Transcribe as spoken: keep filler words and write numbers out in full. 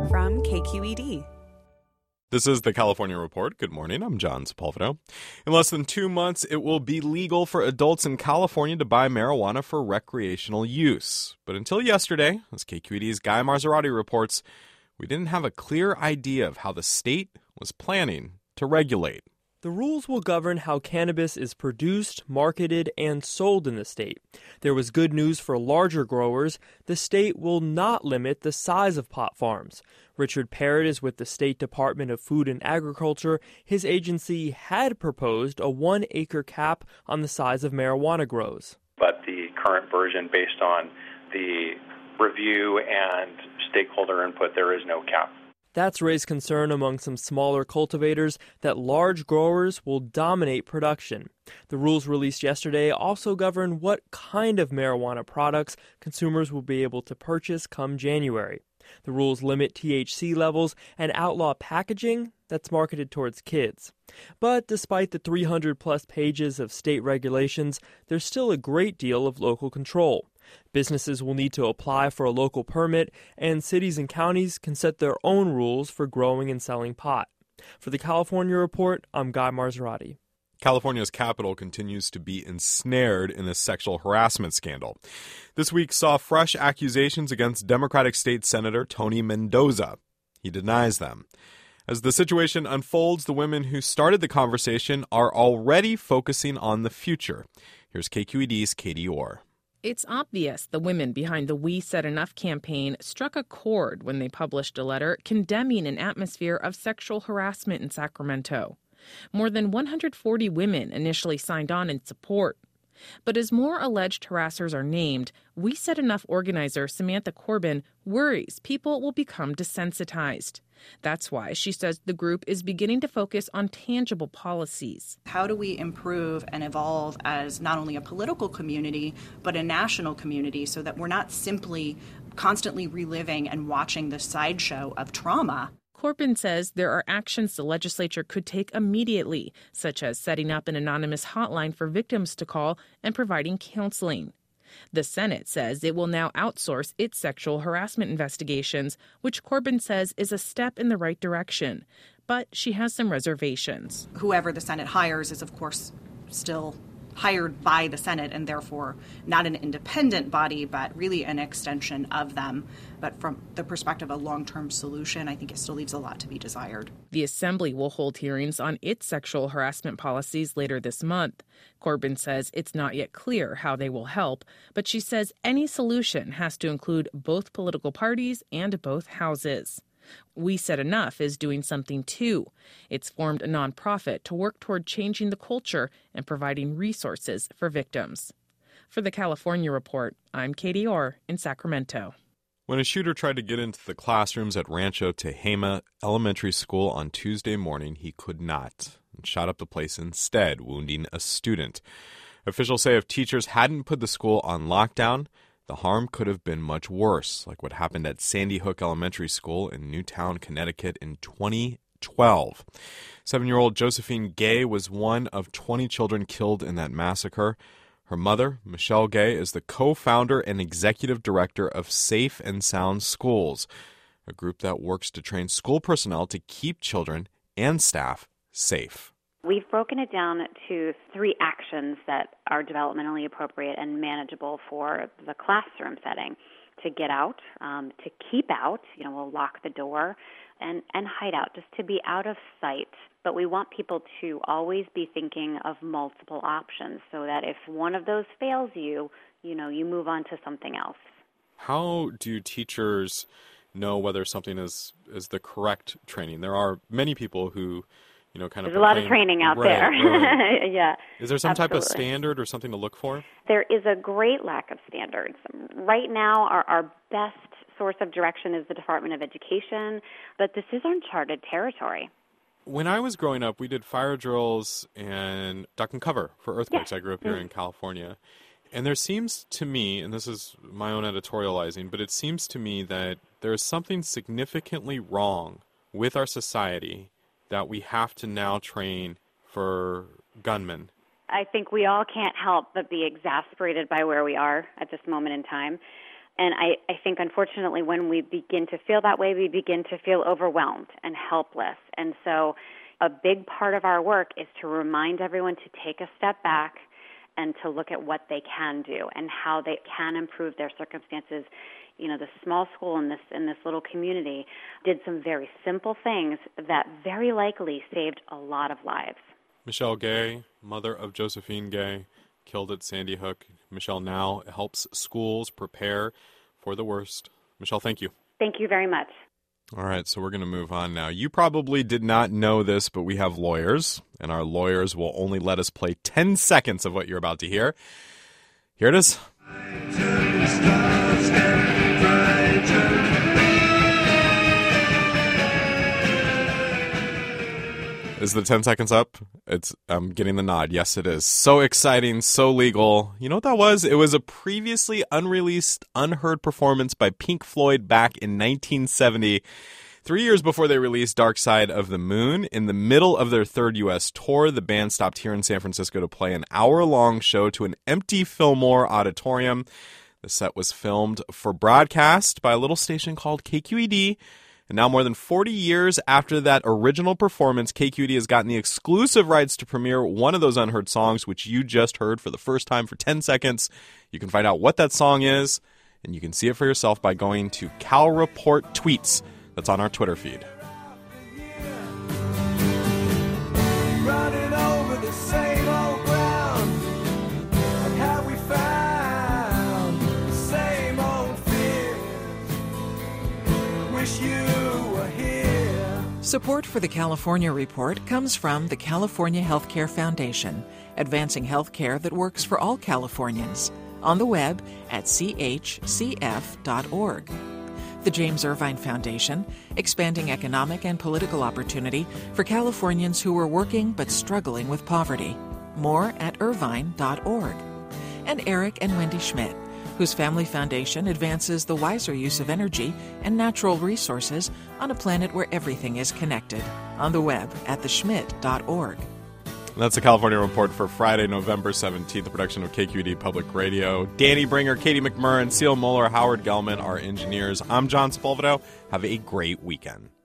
from K Q E D. This is the California Report. Good morning. I'm John Sepulveda. In less than two months, it will be legal for adults in California to buy marijuana for recreational use. But until yesterday, as K Q E D's Guy Marzorati reports, we didn't have a clear idea of how the state was planning to regulate. The rules will govern how cannabis is produced, marketed, and sold in the state. There was good news for larger growers. The state will not limit the size of pot farms. Richard Parrott is with the State Department of Food and Agriculture. His agency had proposed a one-acre cap on the size of marijuana grows. But the current version, based on the review and stakeholder input, there is no cap. That's raised concern among some smaller cultivators that large growers will dominate production. The rules released yesterday also govern what kind of marijuana products consumers will be able to purchase come January. The rules limit T H C levels and outlaw packaging that's marketed towards kids. But despite the three hundred plus pages of state regulations, there's still a great deal of local control. Businesses will need to apply for a local permit, and cities and counties can set their own rules for growing and selling pot. For the California Report, I'm Guy Marzorati. California's capital continues to be ensnared in a sexual harassment scandal. This week saw fresh accusations against Democratic State Senator Tony Mendoza. He denies them. As the situation unfolds, the women who started the conversation are already focusing on the future. Here's K Q E D's Katie Orr. It's obvious the women behind the We Said Enough campaign struck a chord when they published a letter condemning an atmosphere of sexual harassment in Sacramento. More than one hundred forty women initially signed on in support. But as more alleged harassers are named, We Said Enough organizer Samantha Corbin worries people will become desensitized. That's why she says the group is beginning to focus on tangible policies. How do we improve and evolve as not only a political community, but a national community so that we're not simply constantly reliving and watching the sideshow of trauma? Corbin says there are actions the legislature could take immediately, such as setting up an anonymous hotline for victims to call and providing counseling. The Senate says it will now outsource its sexual harassment investigations, which Corbin says is a step in the right direction. But she has some reservations. Whoever the Senate hires is, of course, still hired by the Senate and therefore not an independent body, but really an extension of them. But from the perspective of a long-term solution, I think it still leaves a lot to be desired. The Assembly will hold hearings on its sexual harassment policies later this month. Corbin says it's not yet clear how they will help, but she says any solution has to include both political parties and both houses. We Said Enough is doing something too. It's formed a nonprofit to work toward changing the culture and providing resources for victims. For the California Report, I'm Katie Orr in Sacramento. When a shooter tried to get into the classrooms at Rancho Tehama Elementary School on Tuesday morning, he could not and shot up the place instead, wounding a student. Officials say if teachers hadn't put the school on lockdown, the harm could have been much worse, like what happened at Sandy Hook Elementary School in Newtown, Connecticut in twenty twelve. Seven-year-old Josephine Gay was one of twenty children killed in that massacre. Her mother, Michelle Gay, is the co-founder and executive director of Safe and Sound Schools, a group that works to train school personnel to keep children and staff safe. We've broken it down to three actions that are developmentally appropriate and manageable for the classroom setting. To get out, um, to keep out, you know, we'll lock the door, and, and hide out, just to be out of sight. But we want people to always be thinking of multiple options so that if one of those fails you, you know, you move on to something else. How do teachers know whether something is, is the correct training? There are many people who You know, kind There's of a lot of training out right, there. Right. Yeah. Is there some absolutely. type of standard or something to look for? There is a great lack of standards. Right now, our, our best source of direction is the Department of Education, but this is uncharted territory. When I was growing up, we did fire drills and duck and cover for earthquakes. Yeah. I grew up here Mm-hmm. in California. And there seems to me, and this is my own editorializing, but it seems to me that there is something significantly wrong with our society that we have to now train for gunmen. I think we all can't help but be exasperated by where we are at this moment in time. And I, I think, unfortunately, when we begin to feel that way, we begin to feel overwhelmed and helpless. And so a big part of our work is to remind everyone to take a step back and to look at what they can do and how they can improve their circumstances. You know, the small school in this in this little community did some very simple things that very likely saved a lot of lives. Michelle Gay, mother of Josephine Gay, killed at Sandy Hook. Michelle now helps schools prepare for the worst. Michelle, thank you. Thank you very much. All right, so we're going to move on now. You probably did not know this, but we have lawyers, and our lawyers will only let us play ten seconds of what you're about to hear. Here it is. Is the ten seconds up? It's I'm getting the nod. Yes, it is. So exciting, so legal. You know what that was? It was a previously unreleased, unheard performance by Pink Floyd back in nineteen seventy, three years before they released Dark Side of the Moon. In the middle of their third U S tour, the band stopped here in San Francisco to play an hour-long show to an empty Fillmore auditorium. The set was filmed for broadcast by a little station called K Q E D. And now more than forty years after that original performance, K Q E D has gotten the exclusive rights to premiere one of those unheard songs, which you just heard for the first time for ten seconds. You can find out what that song is, and you can see it for yourself by going to Cal Report Tweets. That's on our Twitter feed. Running over the same old ground, and how we found the same old fears. Wish you Support for the California Report comes from the California Healthcare Foundation, advancing healthcare that works for all Californians. On the web at c h c f dot org. The James Irvine Foundation, expanding economic and political opportunity for Californians who are working but struggling with poverty. More at irvine dot org. And Eric and Wendy Schmidt, whose family foundation advances the wiser use of energy and natural resources on a planet where everything is connected. On the web at the schmidt dot org. That's the California Report for Friday, November seventeenth, the production of K Q E D Public Radio. Danny Bringer, Katie McMurran, Seal Muller, Howard Gelman, our engineers. I'm John Sepulveda. Have a great weekend.